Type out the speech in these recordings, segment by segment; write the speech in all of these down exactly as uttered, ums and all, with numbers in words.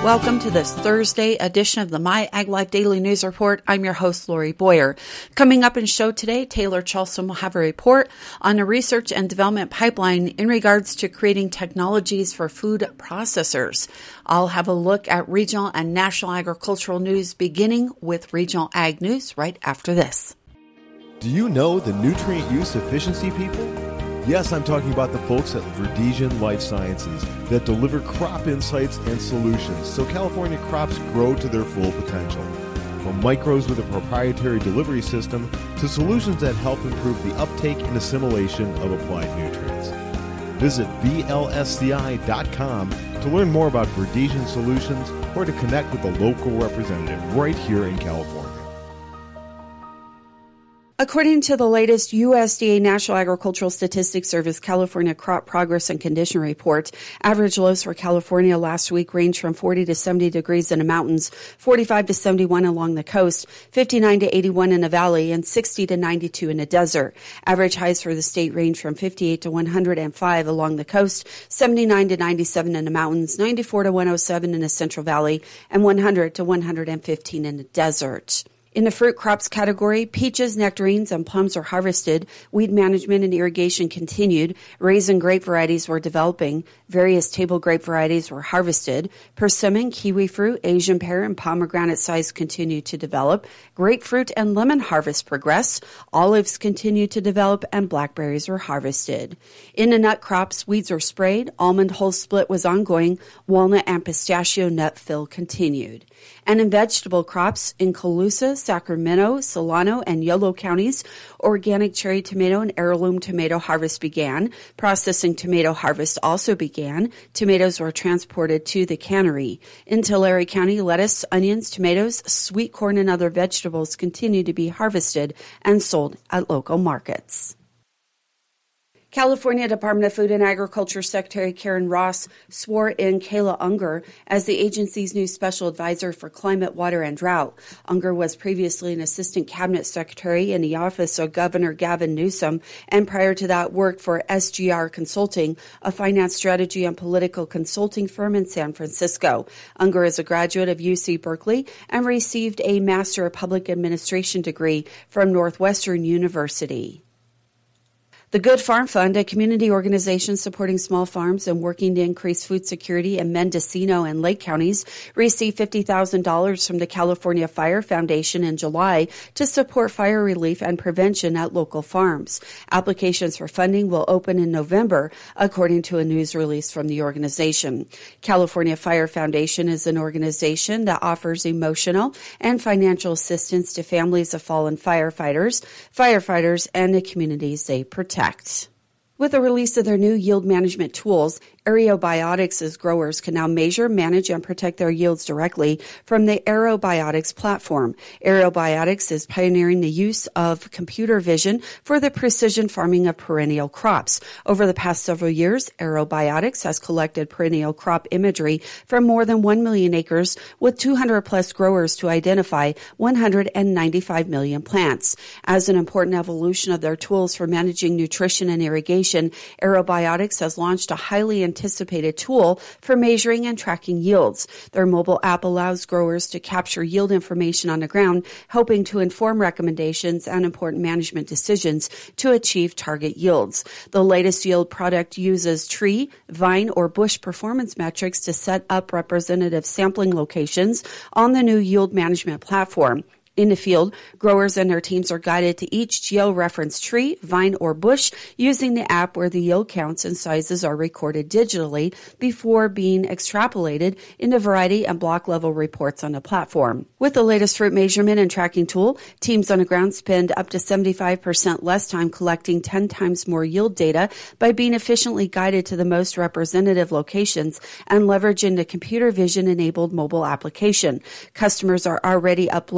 Welcome to this Thursday edition of the My Ag Life Daily News Report. I'm your host, Lori Boyer. Coming up in the show today, Taylor Charleston will have a report on a research and development pipeline in regards to creating technologies for food processors. I'll have a look at regional and national agricultural news, beginning with regional ag news right after this. Do you know the nutrient use efficiency people? Yes, I'm talking about the folks at Verdesian Life Sciences that deliver crop insights and solutions so California crops grow to their full potential. From micros with a proprietary delivery system to solutions that help improve the uptake and assimilation of applied nutrients. Visit V L S C I dot com to learn more about Verdesian solutions or to connect with a local representative right here in California. According to the latest U S D A National Agricultural Statistics Service California Crop Progress and Condition Report, average lows for California last week ranged from forty to seventy degrees in the mountains, forty-five to seventy-one along the coast, fifty-nine to eighty-one in the valley, and sixty to ninety-two in the desert. Average highs for the state range from fifty-eight to one hundred five along the coast, seventy-nine to ninety-seven in the mountains, ninety-four to one oh seven in the Central Valley, and one hundred to one hundred fifteen in the desert. In the fruit crops category, peaches, nectarines, and plums are harvested. Weed management and irrigation continued. Raisin grape varieties were developing. Various table grape varieties were harvested. Persimmon, kiwi fruit, Asian pear, and pomegranate size continue to develop. Grapefruit and lemon harvest progress. Olives continue to develop, and blackberries were harvested. In the nut crops, weeds were sprayed. Almond hull split was ongoing. Walnut and pistachio nut fill continued. And in vegetable crops, in Colusa, Sacramento, Solano, and Yolo counties, organic cherry tomato and heirloom tomato harvest began. Processing tomato harvest also began. Tomatoes were transported to the cannery. In Tulare County, lettuce, onions, tomatoes, sweet corn, and other vegetables continue to be harvested and sold at local markets. California Department of Food and Agriculture Secretary Karen Ross swore in Kayla Unger as the agency's new special advisor for climate, water, and drought. Unger was previously an assistant cabinet secretary in the office of Governor Gavin Newsom, and prior to that worked for S G R Consulting, a finance strategy and political consulting firm in San Francisco. Unger is a graduate of U C Berkeley and received a Master of Public Administration degree from Northwestern University. The Good Farm Fund, a community organization supporting small farms and working to increase food security in Mendocino and Lake counties, received fifty thousand dollars from the California Fire Foundation in July to support fire relief and prevention at local farms. Applications for funding will open in November, according to a news release from the organization. California Fire Foundation is an organization that offers emotional and financial assistance to families of fallen firefighters, firefighters, and the communities they protect. With the release of their new yield management tools, Aerobiotics' growers can now measure, manage, and protect their yields directly from the Aerobiotics platform. Aerobiotics is pioneering the use of computer vision for the precision farming of perennial crops. Over the past several years, Aerobiotics has collected perennial crop imagery from more than one million acres with two hundred plus growers to identify one hundred ninety-five million plants. As an important evolution of their tools for managing nutrition and irrigation, Aerobiotics has launched a highly anticipated tool for measuring and tracking yields. Their mobile app allows growers to capture yield information on the ground, helping to inform recommendations and important management decisions to achieve target yields. The latest yield product uses tree, vine, or bush performance metrics to set up representative sampling locations on the new yield management platform. In the field, growers and their teams are guided to each geo-referenced tree, vine, or bush using the app where the yield counts and sizes are recorded digitally before being extrapolated into variety and block level reports on the platform. With the latest fruit measurement and tracking tool, teams on the ground spend up to seventy-five percent less time collecting ten times more yield data by being efficiently guided to the most representative locations and leveraging the computer vision-enabled mobile application. Customers are already uploading thousands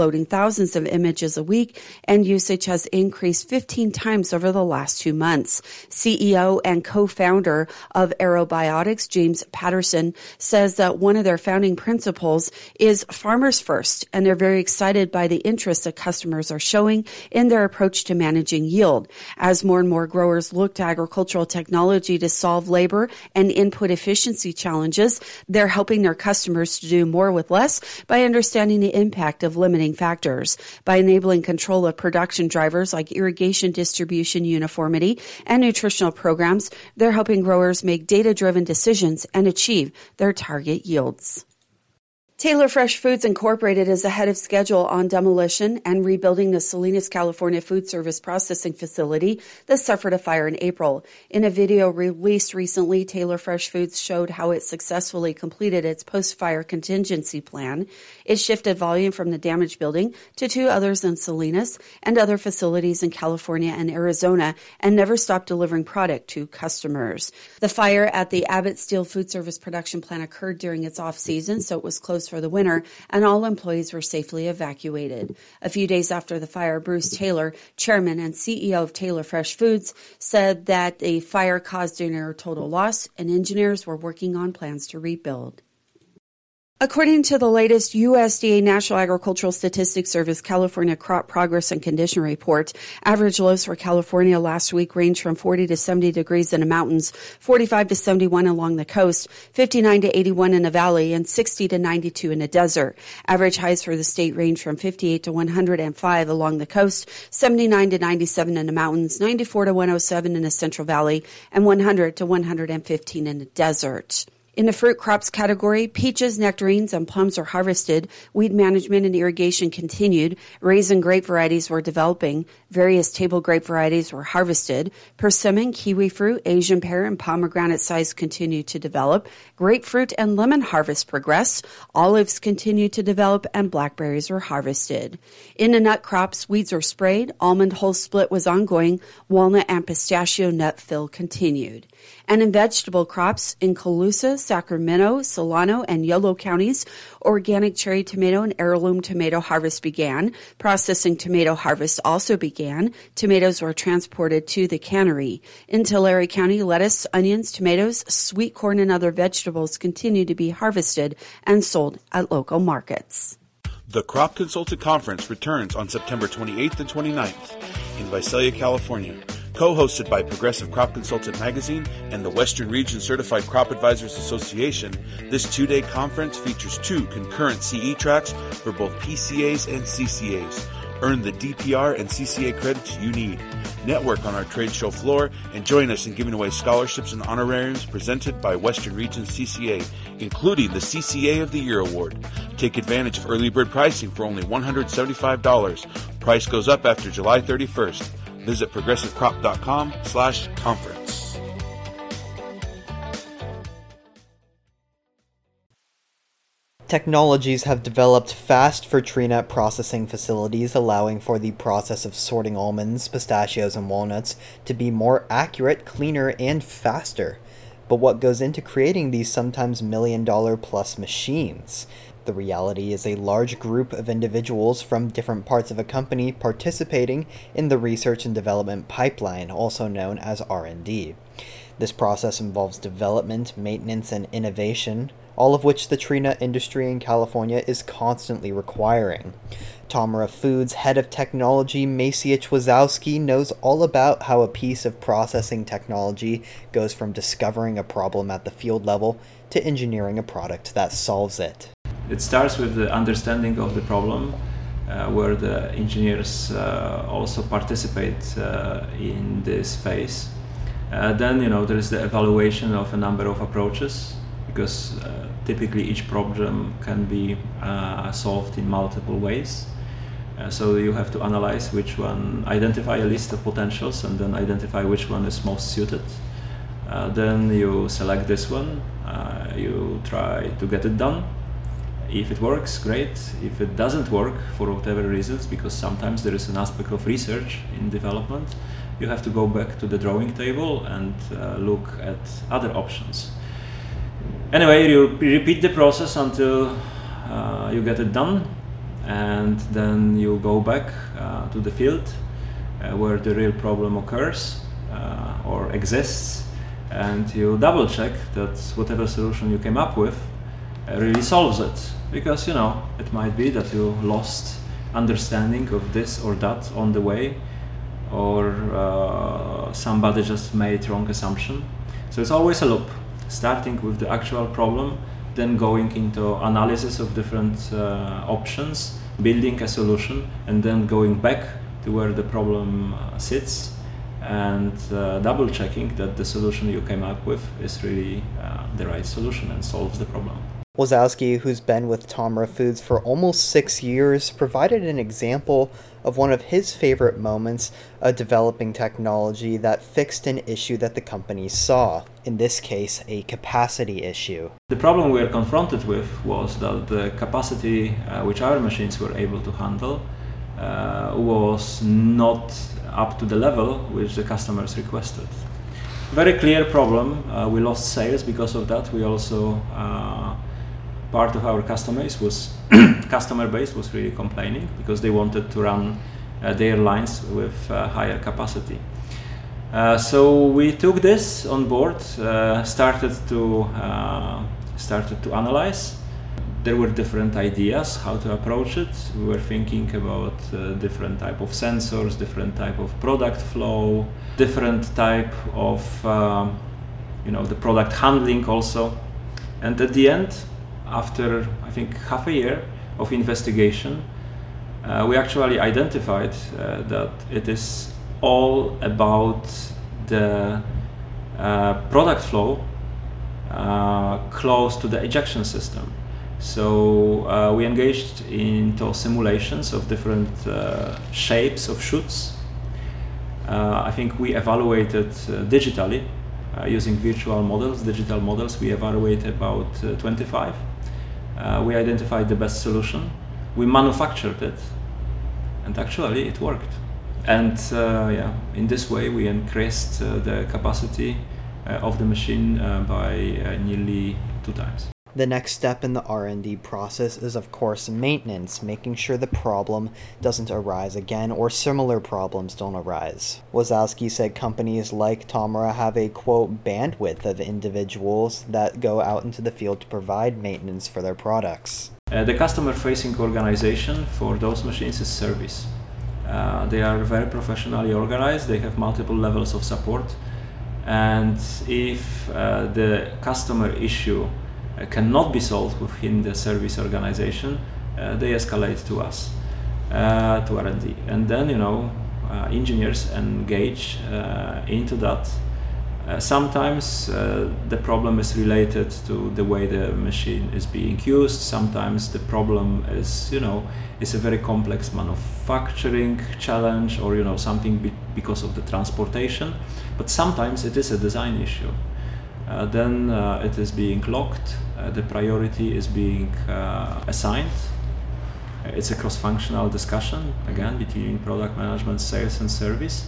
thousands of images a week, and usage has increased fifteen times over the last two months. C E O and co-founder of Aerobiotics, James Patterson, says that one of their founding principles is farmers first, and they're very excited by the interest that customers are showing in their approach to managing yield. As more and more growers look to agricultural technology to solve labor and input efficiency challenges, they're helping their customers to do more with less by understanding the impact of limiting factors. By enabling control of production drivers like irrigation distribution uniformity and nutritional programs, they're helping growers make data-driven decisions and achieve their target yields. Taylor Fresh Foods Incorporated is ahead of schedule on demolition and rebuilding the Salinas, California food service processing facility that suffered a fire in April. In a video released recently, Taylor Fresh Foods showed how it successfully completed its post-fire contingency plan. It shifted volume from the damaged building to two others in Salinas and other facilities in California and Arizona, and never stopped delivering product to customers. The fire at the Abbott Steel food service production plant occurred during its off-season, so it was closed for the winter, and all employees were safely evacuated. A few days after the fire, Bruce Taylor, chairman and C E O of Taylor Fresh Foods, said that the fire caused a near total loss, and engineers were working on plans to rebuild. According to the latest U S D A National Agricultural Statistics Service California Crop Progress and Condition Report, average lows for California last week ranged from forty to seventy degrees in the mountains, forty-five to seventy-one along the coast, fifty-nine to eighty-one in the valley, and sixty to ninety-two in the desert. Average highs for the state ranged from fifty-eight to one hundred five along the coast, seventy-nine to ninety-seven in the mountains, ninety-four to one hundred seven in the Central Valley, and one hundred to one hundred fifteen in the desert. In the fruit crops category, peaches, nectarines, and plums are harvested. Weed management and irrigation continued. Raisin grape varieties were developing. Various table grape varieties were harvested. Persimmon, kiwi fruit, Asian pear, and pomegranate size continued to develop. Grapefruit and lemon harvest progressed. Olives continued to develop, and blackberries were harvested. In the nut crops, weeds were sprayed. Almond hull split was ongoing. Walnut and pistachio nut fill continued. And in vegetable crops, in Colusa, Sacramento, Solano, and Yolo counties, organic cherry tomato and heirloom tomato harvest began. Processing tomato harvest also began. Tomatoes were transported to the cannery. In Tulare County, lettuce, onions, tomatoes, sweet corn, and other vegetables continue to be harvested and sold at local markets. The Crop Consultant Conference returns on September twenty-eighth and twenty-ninth in Visalia, California. Co-hosted by Progressive Crop Consultant Magazine and the Western Region Certified Crop Advisors Association, this two-day conference features two concurrent C E tracks for both P C As and C C As. Earn the D P R and C C A credits you need. Network on our trade show floor and join us in giving away scholarships and honorariums presented by Western Region C C A, including the C C A of the Year Award. Take advantage of early bird pricing for only one hundred seventy-five dollars. Price goes up after July thirty-first. Visit progressivecrop.com slash conference. Technologies have developed fast for tree nut processing facilities, allowing for the process of sorting almonds, pistachios, and walnuts to be more accurate, cleaner, and faster. But what goes into creating these sometimes million-dollar-plus machines? The reality is a large group of individuals from different parts of a company participating in the research and development pipeline, also known as R and D. This process involves development, maintenance, and innovation, all of which the tree nut industry in California is constantly requiring. Tamara Foods head of technology, Maciej Wazowski, knows all about how a piece of processing technology goes from discovering a problem at the field level to engineering a product that solves it. It starts with the understanding of the problem, uh, where the engineers uh, also participate uh, in this phase. Uh, then, you know, there is the evaluation of a number of approaches, because uh, typically each problem can be uh, solved in multiple ways. Uh, so you have to analyze which one, identify a list of potentials, and then identify which one is most suited. Uh, then you select this one, uh, you try to get it done. If it works, great. If it doesn't work, for whatever reasons, because sometimes there is an aspect of research in development, you have to go back to the drawing table and uh, look at other options. Anyway, you repeat the process until uh, you get it done, and then you go back uh, to the field uh, where the real problem occurs uh, or exists, and you double check that whatever solution you came up with uh, really solves it. Because, you know, it might be that you lost understanding of this or that on the way, or uh, somebody just made wrong assumption. So it's always a loop, starting with the actual problem, then going into analysis of different uh, options, building a solution, and then going back to where the problem uh, sits, and uh, double checking that the solution you came up with is really uh, the right solution and solves the problem. Wazowski, who's been with Tomra Foods for almost six years, provided an example of one of his favorite moments of developing technology that fixed an issue that the company saw, in this case, a capacity issue. The problem we were confronted with was that the capacity uh, which our machines were able to handle uh, was not up to the level which the customers requested. Very clear problem. Uh, we lost sales because of that. We also uh, part of our customer base was customer base was really complaining because they wanted to run uh, their lines with uh, higher capacity. Uh, so we took this on board, uh, started to uh, started to analyze. There were different ideas how to approach it. We were thinking about uh, different type of sensors, different type of product flow, different type of um, you know the product handling also. And at the end, after I think half a year of investigation, uh, we actually identified uh, that it is all about the uh, product flow uh, close to the ejection system. So uh, we engaged into simulations of different uh, shapes of chutes. Uh, I think we evaluated uh, digitally uh, using virtual models, digital models. We evaluated about uh, twenty-five. Uh, we identified the best solution. We manufactured it, and actually it worked. And uh, yeah, in this way we increased uh, the capacity uh, of the machine uh, by uh, nearly two times. The next step in the R and D process is, of course, maintenance, making sure the problem doesn't arise again or similar problems don't arise. Wazowski said companies like Tomra have a, quote, bandwidth of individuals that go out into the field to provide maintenance for their products. Uh, the customer-facing organization for those machines is service. Uh, they are very professionally organized, they have multiple levels of support, and if uh, the customer issue Uh, cannot be solved within the service organization, uh, they escalate to us, uh, to R and D. And then, you know, uh, engineers engage uh, into that. Uh, sometimes uh, the problem is related to the way the machine is being used. Sometimes the problem is, you know, is a very complex manufacturing challenge, or, you know, something be because of the transportation. But sometimes it is a design issue. Uh, then uh, it is being locked, uh, the priority is being uh, assigned. Uh, it's a cross-functional discussion, again, between product management, sales and service.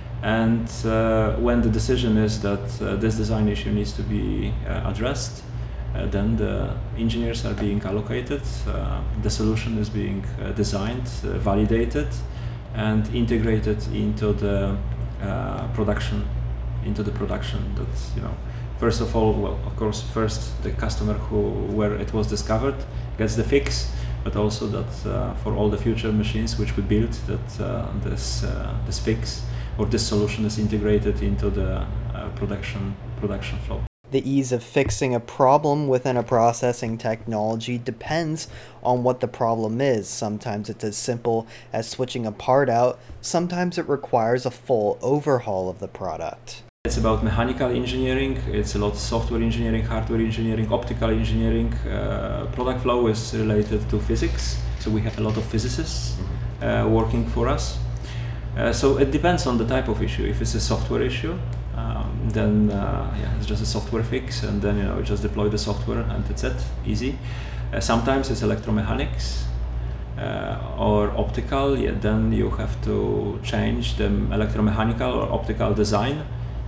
And uh, when the decision is that uh, this design issue needs to be uh, addressed, uh, then the engineers are being allocated, uh, the solution is being uh, designed, uh, validated, and integrated into the uh, production, into the production that, you know, first of all, well, of course, first the customer who where it was discovered gets the fix, but also that uh, for all the future machines which we build, that uh, this uh, this fix or this solution is integrated into the uh, production production flow. The ease of fixing a problem within a processing technology depends on what the problem is. Sometimes it's as simple as switching a part out, sometimes it requires a full overhaul of the product. It's about mechanical engineering, it's a lot of software engineering, hardware engineering, optical engineering. Uh, product flow is related to physics, so we have a lot of physicists uh, working for us. Uh, so it depends on the type of issue. If it's a software issue, um, then uh, yeah, it's just a software fix, and then, you know, just deploy the software and that's it, easy. Uh, sometimes it's electromechanics uh, or optical, yeah, then you have to change the electromechanical or optical design.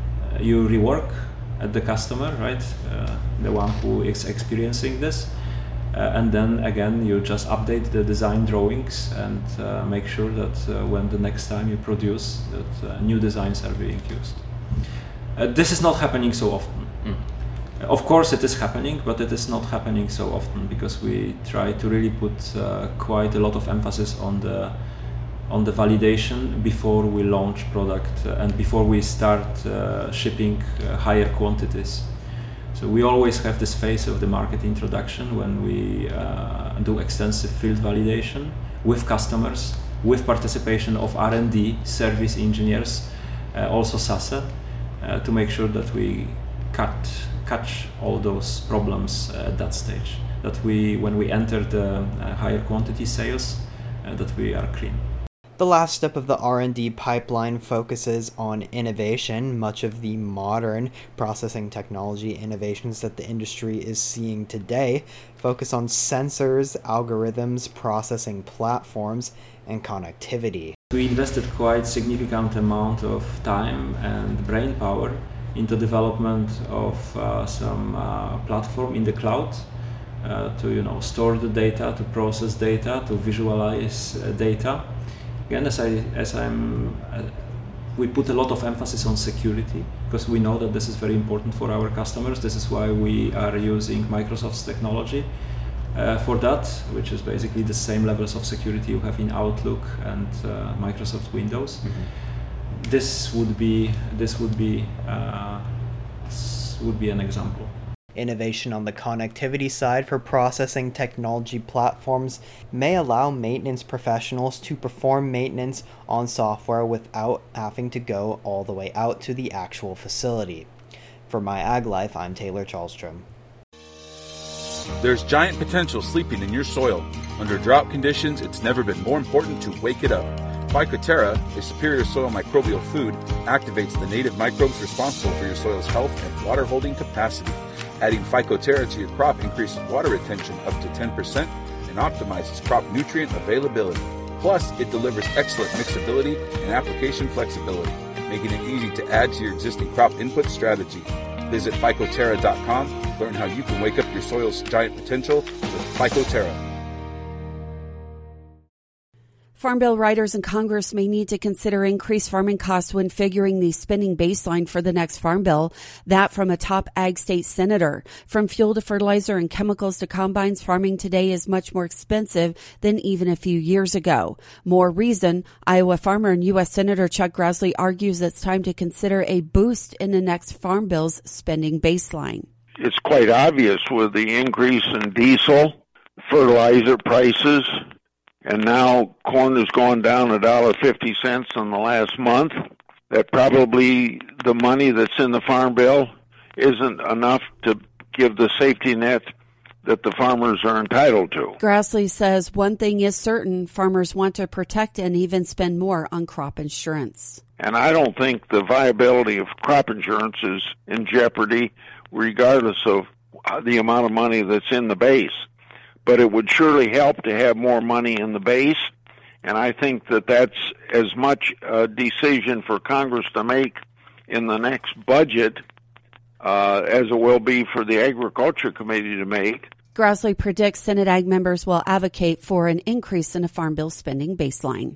You rework at the customer, right? Uh, the one who is experiencing this. Uh, and then again, you just update the design drawings and uh, make sure that uh, when the next time you produce, that uh, new designs are being used. Uh, this is not happening so often. Mm. Of course it is happening, but it is not happening so often because we try to really put uh, quite a lot of emphasis on the on the validation before we launch product uh, and before we start uh, shipping uh, higher quantities. So we always have this phase of the market introduction when we uh, do extensive field validation with customers, with participation of R and D, service engineers, uh, also S A S E, uh, to make sure that we cut, catch all those problems at that stage. That we, when we enter the uh, higher quantity sales, uh, that we are clean. The last step of the R and D pipeline focuses on innovation. Much of the modern processing technology innovations that the industry is seeing today focus on sensors, algorithms, processing platforms, and connectivity. We invested quite significant amount of time and brain power into development of uh, some uh, platform in the cloud uh, to you know store the data, to process data, to visualize uh, data. Again, as I as I'm, uh, we put a lot of emphasis on security because we know that this is very important for our customers. This is why we are using Microsoft's technology uh, for that, which is basically the same levels of security you have in Outlook and uh, Microsoft Windows. Mm-hmm. This would be this would be uh, would be an example. Innovation on the connectivity side for processing technology platforms may allow maintenance professionals to perform maintenance on software without having to go all the way out to the actual facility. For My Ag Life, I'm Taylor Charlstrom. There's giant potential sleeping in your soil. Under drought conditions, it's never been more important to wake it up. Phycoterra, a superior soil microbial food, activates the native microbes responsible for your soil's health and water holding capacity. Adding Phycoterra to your crop increases water retention up to ten percent and optimizes crop nutrient availability. Plus, it delivers excellent mixability and application flexibility, making it easy to add to your existing crop input strategy. Visit Phycoterra dot com to learn how you can wake up your soil's giant potential with Phycoterra. Farm Bill writers in Congress may need to consider increased farming costs when figuring the spending baseline for the next Farm Bill. That from a top ag state senator. From fuel to fertilizer and chemicals to combines, farming today is much more expensive than even a few years ago. More reason, Iowa farmer and U S Senator Chuck Grassley argues it's time to consider a boost in the next Farm Bill's spending baseline. It's quite obvious with the increase in diesel, fertilizer prices, and now corn has gone down a dollar fifty cents in the last month, that probably the money that's in the Farm Bill isn't enough to give the safety net that the farmers are entitled to. Grassley says one thing is certain, farmers want to protect and even spend more on crop insurance. And I don't think the viability of crop insurance is in jeopardy regardless of the amount of money that's in the base. But it would surely help to have more money in the base, and I think that that's as much a decision for Congress to make in the next budget uh, as it will be for the Agriculture Committee to make. Grassley predicts Senate Ag members will advocate for an increase in a Farm Bill spending baseline.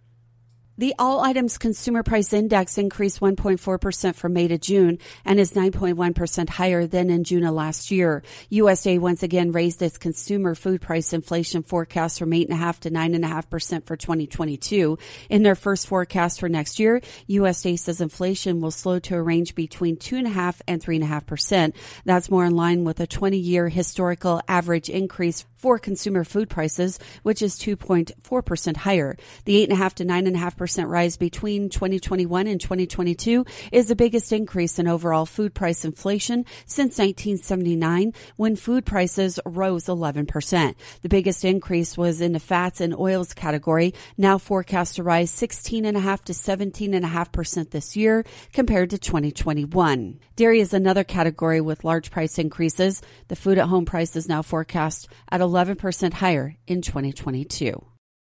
The All Items Consumer Price Index increased one point four percent from May to June and is nine point one percent higher than in June of last year. U S D A once again raised its consumer food price inflation forecast from eight point five to nine point five percent for twenty twenty-two. In their first forecast for next year, U S D A says inflation will slow to a range between two point five and three point five percent. That's more in line with a twenty-year historical average increase for consumer food prices, which is two point four percent higher. The eight point five to nine point five percent rise between twenty twenty-one and twenty twenty-two is the biggest increase in overall food price inflation since nineteen seventy-nine, when food prices rose eleven percent. The biggest increase was in the fats and oils category, now forecast to rise sixteen point five to seventeen point five percent this year compared to twenty twenty-one. Dairy is another category with large price increases. The food at home price is now forecast at eleven percent higher in twenty twenty-two.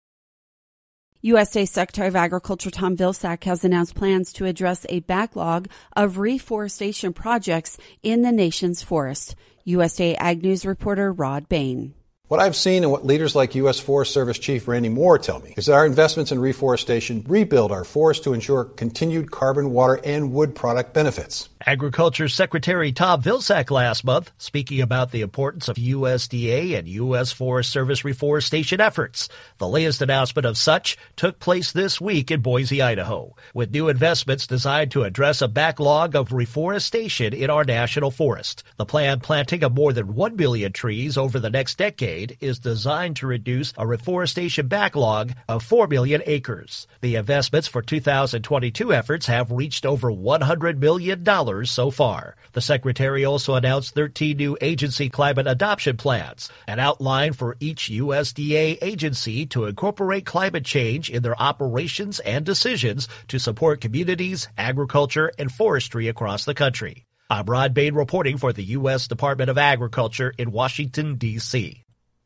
U S D A Secretary of Agriculture Tom Vilsack has announced plans to address a backlog of reforestation projects in the nation's forest. U S D A Ag News reporter Rod Bain. What I've seen and what leaders like U S Forest Service Chief Randy Moore tell me is that our investments in reforestation rebuild our forests to ensure continued carbon, water, and wood product benefits. Agriculture Secretary Tom Vilsack last month speaking about the importance of U S D A and U S Forest Service reforestation efforts. The latest announcement of such took place this week in Boise, Idaho, with new investments designed to address a backlog of reforestation in our national forest. The planned planting of more than one million trees over the next decade is designed to reduce a reforestation backlog of four million acres. The investments for two thousand twenty-two efforts have reached over one hundred million dollars so far. The Secretary also announced thirteen new agency climate adoption plans, an outline for each U S D A agency to incorporate climate change in their operations and decisions to support communities, agriculture, and forestry across the country. I'm Rod Bain reporting for the U S Department of Agriculture in Washington, D C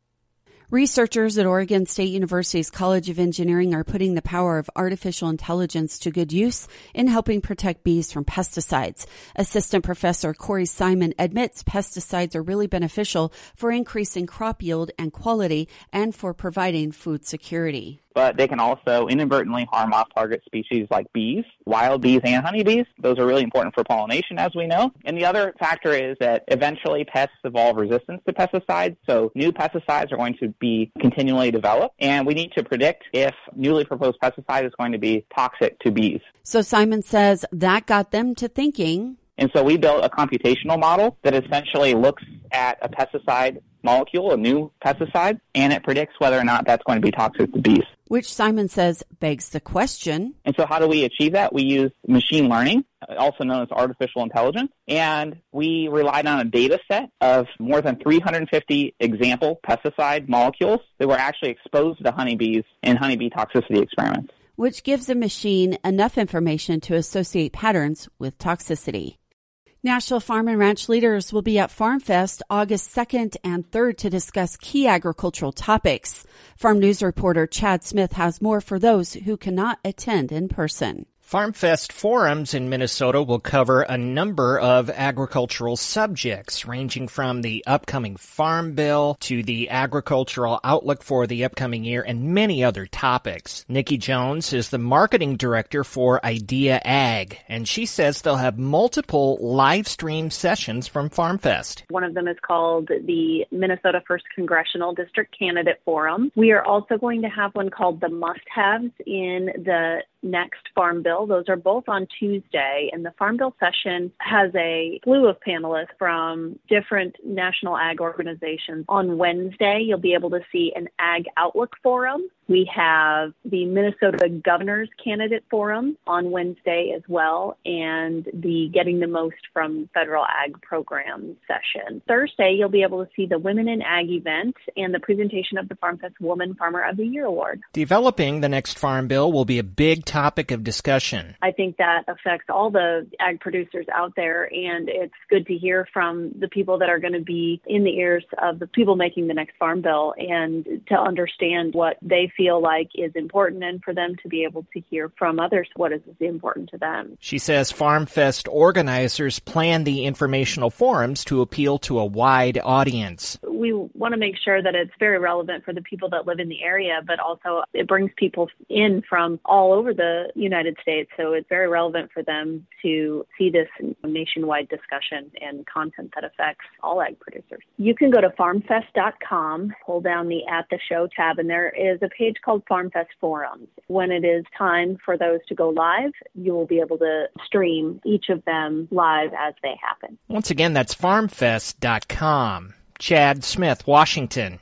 Researchers at Oregon State University's College of Engineering are putting the power of artificial intelligence to good use in helping protect bees from pesticides. Assistant Professor Corey Simon admits pesticides are really beneficial for increasing crop yield and quality and for providing food security. But they can also inadvertently harm off-target species like bees, wild bees and honeybees. Those are really important for pollination, as we know. And the other factor is that eventually pests evolve resistance to pesticides, so new pesticides are going to be continually developed, and we need to predict if newly proposed pesticide is going to be toxic to bees. So Simon says that got them to thinking. And so we built a computational model that essentially looks at a pesticide molecule, a new pesticide, and it predicts whether or not that's going to be toxic to bees. Which Simon says begs the question. And so how do we achieve that? We use machine learning, also known as artificial intelligence, and we relied on a data set of more than three hundred fifty example pesticide molecules that were actually exposed to honeybees in honeybee toxicity experiments. Which gives the machine enough information to associate patterns with toxicity. National Farm and Ranch leaders will be at Farm Fest August second and third to discuss key agricultural topics. Farm News reporter Chad Smith has more for those who cannot attend in person. FarmFest forums in Minnesota will cover a number of agricultural subjects, ranging from the upcoming Farm Bill to the agricultural outlook for the upcoming year and many other topics. Nikki Jones is the marketing director for Idea Ag, and she says they'll have multiple live stream sessions from FarmFest. One of them is called the Minnesota First Congressional District Candidate Forum. We are also going to have one called the Must-Haves in the next Farm Bill. Those are both on Tuesday, and the Farm Bill session has a slew of panelists from different national ag organizations. On Wednesday, you'll be able to see an Ag Outlook Forum. We have the Minnesota Governor's Candidate Forum on Wednesday as well, and the Getting the Most from Federal Ag Program session. Thursday, you'll be able to see the Women in Ag event and the presentation of the FarmFest Woman Farmer of the Year Award. Developing the next Farm Bill will be a big topic of discussion. I think that affects all the ag producers out there, and it's good to hear from the people that are going to be in the ears of the people making the next Farm Bill and to understand what they feel like is important, and for them to be able to hear from others what is important to them. She says FarmFest organizers plan the informational forums to appeal to a wide audience. We want to make sure that it's very relevant for the people that live in the area, but also it brings people in from all over the United States, so it's very relevant for them to see this nationwide discussion and content that affects all ag producers. You can go to farm fest dot com, pull down the At the Show tab, and there is a page called FarmFest Forums. When it is time for those to go live, you will be able to stream each of them live as they happen. Once again, that's farm fest dot com. Chad Smith, Washington.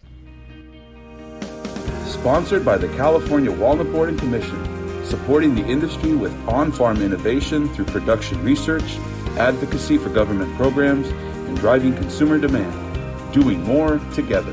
Sponsored by the California Walnut Board and Commission, supporting the industry with on-farm innovation through production research, advocacy for government programs, and driving consumer demand. Doing more together.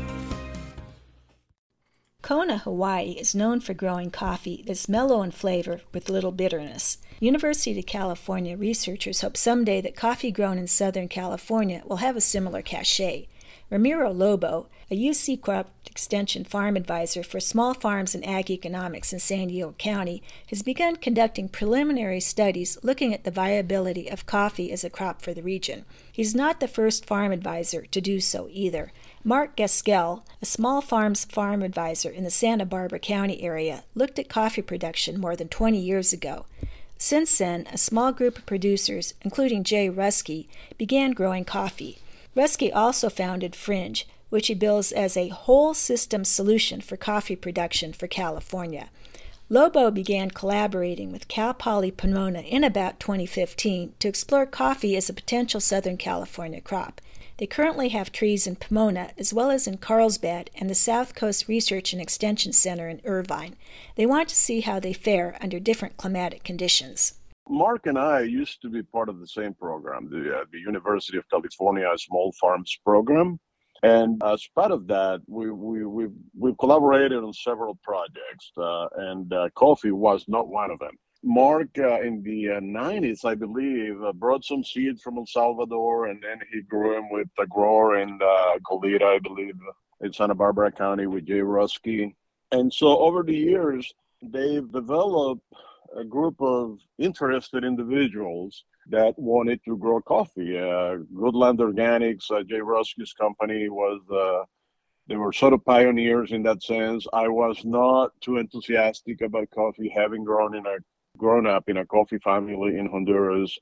Kona, Hawaii is known for growing coffee that's mellow in flavor with little bitterness. University of California researchers hope someday that coffee grown in Southern California will have a similar cachet. Ramiro Lobo, a U C Crop Extension farm advisor for small farms and ag economics in San Diego County, has begun conducting preliminary studies looking at the viability of coffee as a crop for the region. He's not the first farm advisor to do so either. Mark Gaskell, a small farms farm advisor in the Santa Barbara County area, looked at coffee production more than twenty years ago. Since then, a small group of producers, including Jay Ruskey, began growing coffee. Ruskey also founded Fringe, which he bills as a whole system solution for coffee production for California. Lobo began collaborating with Cal Poly Pomona in about twenty fifteen to explore coffee as a potential Southern California crop. They currently have trees in Pomona as well as in Carlsbad and the South Coast Research and Extension Center in Irvine. They want to see how they fare under different climatic conditions. Mark and I used to be part of the same program, the, uh, the University of California Small Farms Program. And as part of that, we, we, we've, we've collaborated on several projects, uh, and uh, coffee was not one of them. Mark, uh, in the uh, nineties, I believe, uh, brought some seeds from El Salvador, and then he grew them with a grower in uh, Colita, I believe, in Santa Barbara County with Jay Ruskey. And so over the years, they've developed a group of interested individuals that wanted to grow coffee. Uh, Goodland Organics, uh, Jay Ruskey's company, was uh, they were sort of pioneers in that sense. I was not too enthusiastic about coffee, having grown in a grown up in a coffee family in Honduras.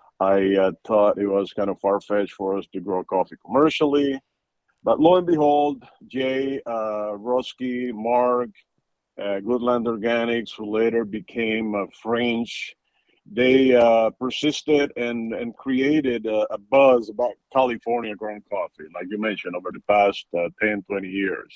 I uh, thought it was kind of far-fetched for us to grow coffee commercially. But lo and behold, Jay, uh, Ruskey, Mark, uh, Goodland Organics, who later became uh, Fringe, they uh, persisted and, and created a, a buzz about California grown coffee, like you mentioned, over the past uh, ten, twenty years.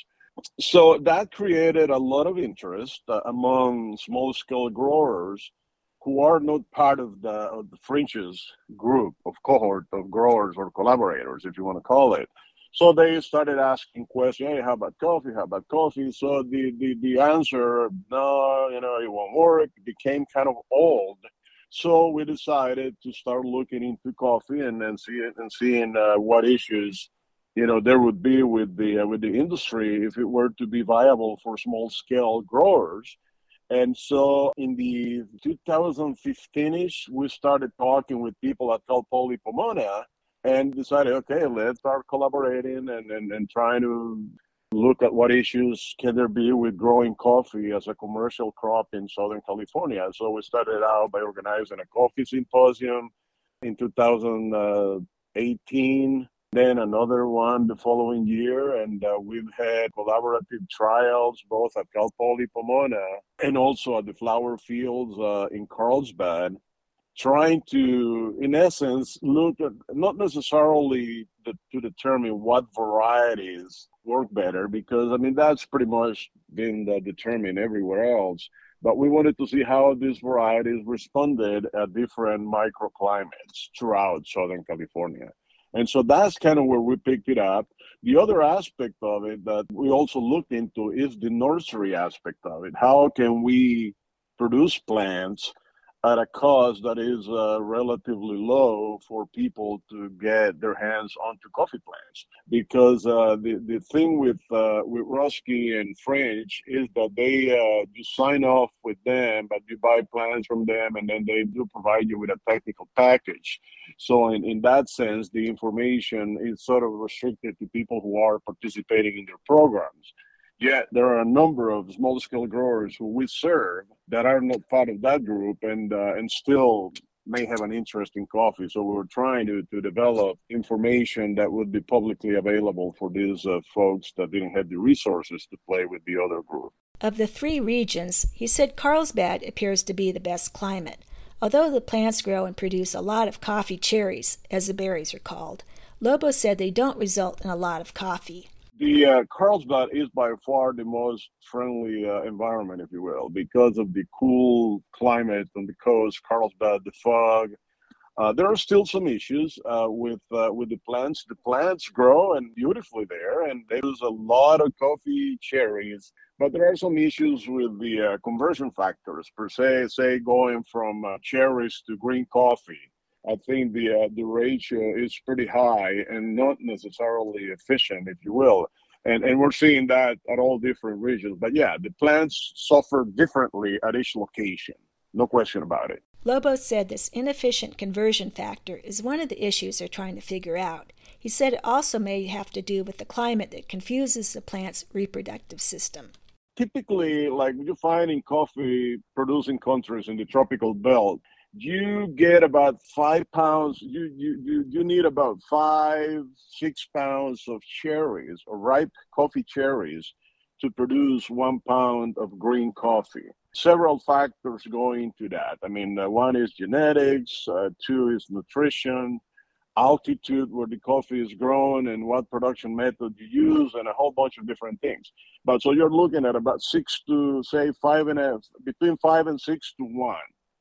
So that created a lot of interest uh, among small-scale growers who are not part of the, of the Fringe's group of cohort of growers or collaborators, if you want to call it. So they started asking questions, hey, how about coffee? How about coffee? So the, the, the answer, no, you know, it won't work, became kind of old. So we decided to start looking into coffee and then see it and seeing uh, what issues, you know, there would be with the uh, with the industry if it were to be viable for small scale growers. And so in the two thousand fifteen-ish, we started talking with people at Cal Poly Pomona and decided, okay, let's start collaborating and, and, and trying to look at what issues can there be with growing coffee as a commercial crop in Southern California. So we started out by organizing a coffee symposium in two thousand eighteen, then another one the following year, and uh, we've had collaborative trials both at Cal Poly Pomona and also at the Flower Fields uh, in Carlsbad, trying to, in essence, look at not necessarily the, to determine what varieties work better, because, I mean, that's pretty much been uh, determined everywhere else. But we wanted to see how these varieties responded at different microclimates throughout Southern California. And so that's kind of where we picked it up. The other aspect of it that we also looked into is the nursery aspect of it. How can we produce plants at a cost that is uh, relatively low for people to get their hands onto coffee plants? Because uh, the, the thing with uh, with Ruskey and Fringe is that they uh, you sign off with them, but you buy plants from them, and then they do provide you with a technical package. So in, in that sense, the information is sort of restricted to people who are participating in their programs. Yet there are a number of small-scale growers who we serve that are not part of that group and uh, and still may have an interest in coffee. So we're trying to, to develop information that would be publicly available for these uh, folks that didn't have the resources to play with the other group. Of the three regions, he said Carlsbad appears to be the best climate. Although the plants grow and produce a lot of coffee cherries, as the berries are called, Lobo said they don't result in a lot of coffee. The uh, Carlsbad is by far the most friendly uh, environment, if you will, because of the cool climate on the coast, Carlsbad, the fog. Uh, there are still some issues uh, with uh, with the plants. The plants grow and beautifully there, and there's a lot of coffee cherries, but there are some issues with the uh, conversion factors per se, say going from uh, cherries to green coffee. I think the uh, the ratio is pretty high and not necessarily efficient, if you will. And and we're seeing that at all different regions. But yeah, the plants suffer differently at each location. No question about it. Lobos said this inefficient conversion factor is one of the issues they're trying to figure out. He said it also may have to do with the climate that confuses the plant's reproductive system. Typically, like you find in coffee producing countries in the tropical belt, you get about five pounds, you, you, you, you need about five, six pounds of cherries or ripe coffee cherries to produce one pound of green coffee. Several factors go into that. I mean, uh, one is genetics, uh, two is nutrition, altitude where the coffee is grown and what production method you use, and a whole bunch of different things. But so you're looking at about six to say five and a between five and six to one.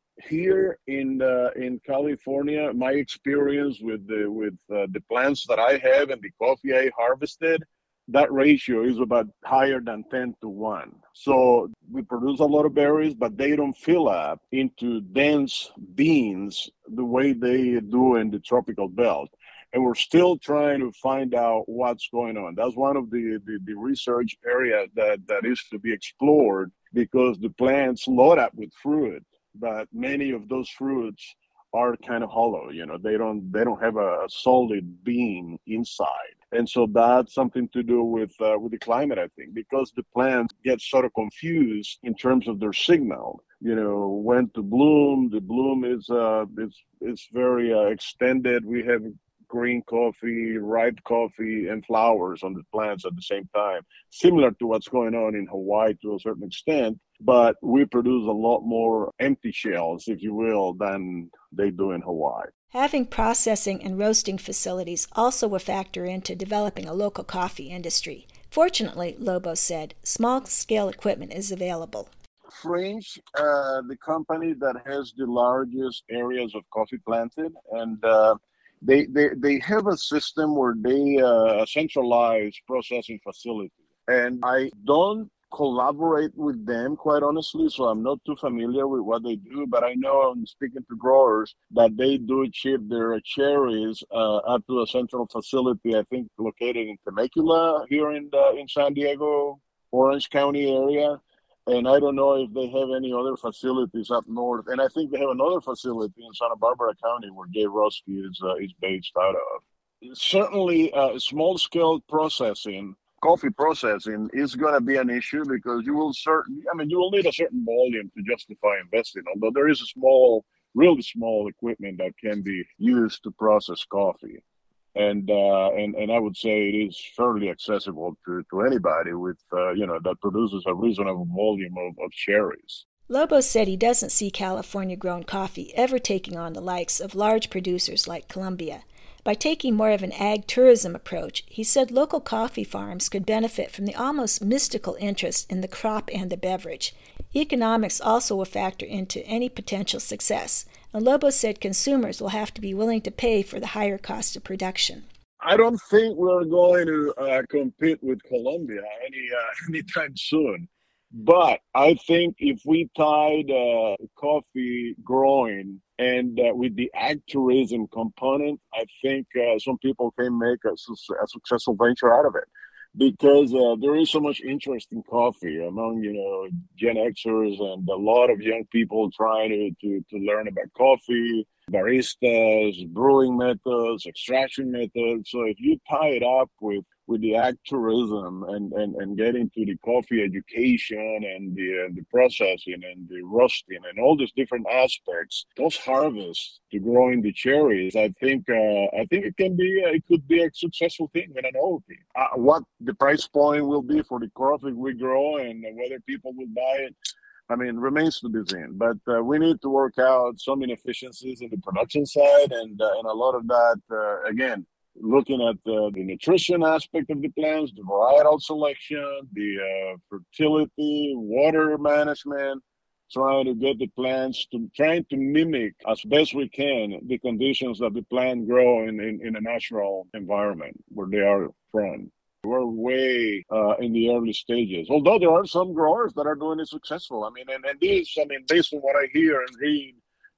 Here in uh, in California, my experience with the with uh, the plants that I have and the coffee I harvested, that ratio is about higher than ten to one. So we produce a lot of berries, but they don't fill up into dense beans the way they do in the tropical belt. And we're still trying to find out what's going on. That's one of the, the, the research areas that, that is to be explored, because the plants load up with fruit, but many of those fruits are kind of hollow. You know, they don't they don't have a solid bean inside. And so that's something to do with uh, with the climate, I think, because the plants get sort of confused in terms of their signal. You know, when to bloom, the bloom is uh, is is very uh, extended. We have green coffee, ripe coffee, and flowers on the plants at the same time, similar to what's going on in Hawaii to a certain extent. But we produce a lot more empty shells, if you will, than they do in Hawaii. Having processing and roasting facilities also a factor into developing a local coffee industry. Fortunately, Lobos said, small-scale equipment is available. Fringe, uh, the company that has the largest areas of coffee planted, and uh, they, they they have a system where they uh, centralize processing facility. And I don't collaborate with them, quite honestly, so I'm not too familiar with what they do, but I know I'm speaking to growers that they do ship their cherries uh, up to a central facility, I think located in Temecula here in the, in San Diego, Orange County area. And I don't know if they have any other facilities up north. And I think they have another facility in Santa Barbara County where Gabe Rusky is, uh, is based out of. Certainly, uh, small-scale processing, coffee processing is going to be an issue, because you will certain, I mean, you will need a certain volume to justify investing, although there is a small, really small equipment that can be used to process coffee. And, uh, and and I would say it is fairly accessible to, to anybody with, uh, you know, that produces a reasonable volume of, of cherries. Lobos said he doesn't see California-grown coffee ever taking on the likes of large producers like Colombia. By taking more of an ag tourism approach, he said local coffee farms could benefit from the almost mystical interest in the crop and the beverage. Economics also a factor into any potential success, and Lobos said consumers will have to be willing to pay for the higher cost of production. I don't think we're going to uh, compete with Colombia any uh, anytime soon. But I think if we tied uh, coffee growing and uh, with the ag tourism component, I think uh, some people can make a, a successful venture out of it, because uh, there is so much interest in coffee among, you know, Gen Xers and a lot of young people trying to, to, to learn about coffee, baristas, brewing methods, extraction methods. So if you tie it up with with the ag tourism and, and, and get into the coffee education and the uh, the processing and the roasting and all these different aspects, those harvests to growing the cherries, I think uh, I think it can be uh, it could be a successful thing and a novelty. Uh, what the price point will be for the coffee we grow and whether people will buy it, I mean, remains to be seen. But uh, we need to work out some inefficiencies in the production side, and uh, and a lot of that uh, again. Looking at uh, the nutrition aspect of the plants, the varietal selection, the uh, fertility, water management, trying to get the plants to, trying to mimic as best we can the conditions that the plant grow in, in, in a natural environment where they are from. We're way uh, in the early stages, although there are some growers that are doing it successful. I mean, and, and these, I mean, based on what I hear and read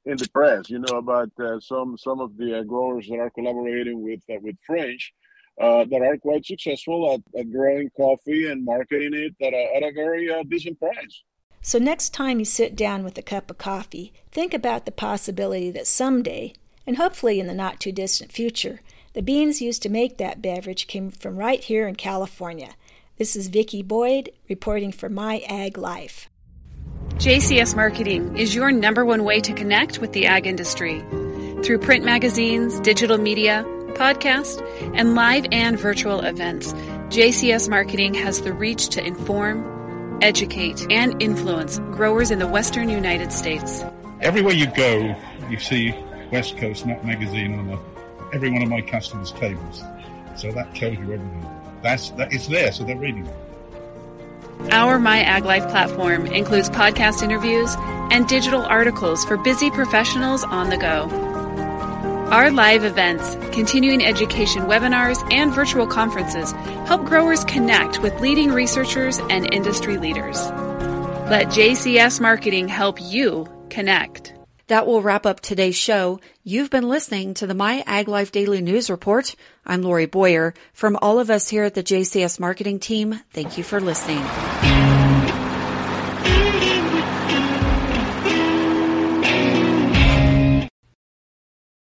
in the press, you know, about uh, some some of the uh, growers that are collaborating with uh, with French uh, that are quite successful at, at growing coffee and marketing it at a, at a very uh, decent price. So next time you sit down with a cup of coffee, think about the possibility that someday, and hopefully in the not-too-distant future, the beans used to make that beverage came from right here in California. This is Vicki Boyd reporting for My Ag Life. J C S Marketing is your number one way to connect with the ag industry. Through print magazines, digital media, podcast, and live and virtual events, J C S Marketing has the reach to inform, educate, and influence growers in the western United States. Everywhere you go, you see West Coast Nut Magazine on a, every one of my customers' tables. So that tells you everything. That's that, it's there, so they're reading it. Our My Ag Life platform includes podcast interviews and digital articles for busy professionals on the go. Our live events, continuing education webinars, and virtual conferences help growers connect with leading researchers and industry leaders. Let J C S Marketing help you connect. That will wrap up today's show. You've been listening to the My Ag Life Daily News Report. I'm Lori Boyer. From all of us here at the J C S Marketing team, thank you for listening.